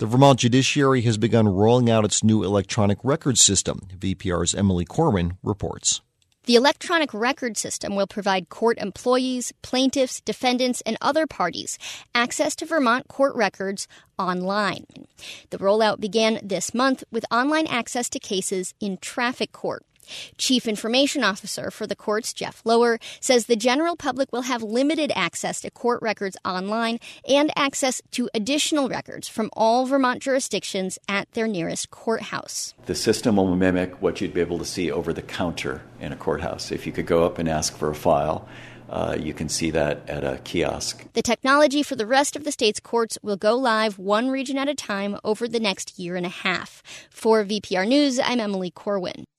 The Vermont judiciary has begun rolling out its new electronic record system. VPR's Emily Corwin reports. The electronic record system will provide court employees, plaintiffs, defendants, and other parties access to Vermont court records online. The rollout began this month with online access to cases in traffic court. Chief Information Officer for the courts, Jeff Lower, says the general public will have limited access to court records online and access to additional records from all Vermont jurisdictions at their nearest courthouse. The system will mimic what you'd be able to see over the counter in a courthouse. If you could go up and ask for a file, you can see that at a kiosk. The technology for the rest of the state's courts will go live one region at a time over the next year and a half. For VPR News, I'm Emily Corwin.